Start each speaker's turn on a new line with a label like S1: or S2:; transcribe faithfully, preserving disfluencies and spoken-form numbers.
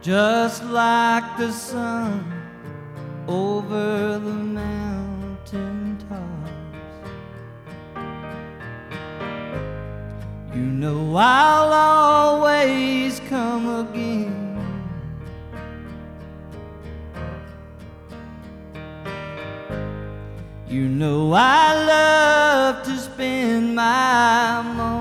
S1: just like the sun over the mountain tops. You know I'll always come again. You know I love to spend my mornings